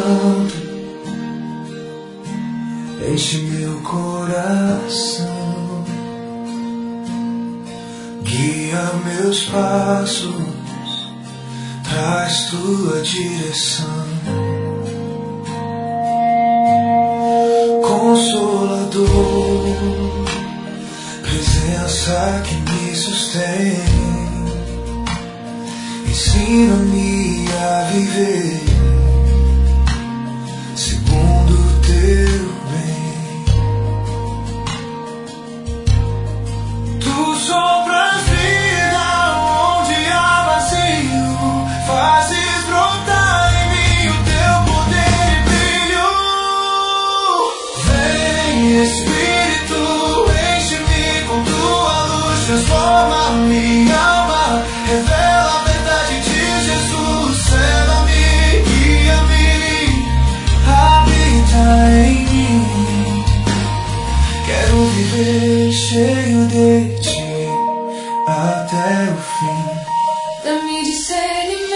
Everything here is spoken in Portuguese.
Santo, enche meu coração, guia meus passos, traz tua direção. Consolador, presença que me sustém, ensina-me a viver segundo o teu bem. Tu sopras vida onde há vazio, fazes brotar em mim o teu poder e brilho. Vem, Espírito, enche-me com tua luz, transforma minha alma, revela a verdade de Jesus, cela-me, guia-me, habita em mim. Quero viver cheio de ti até o fim. Dá-me discernimento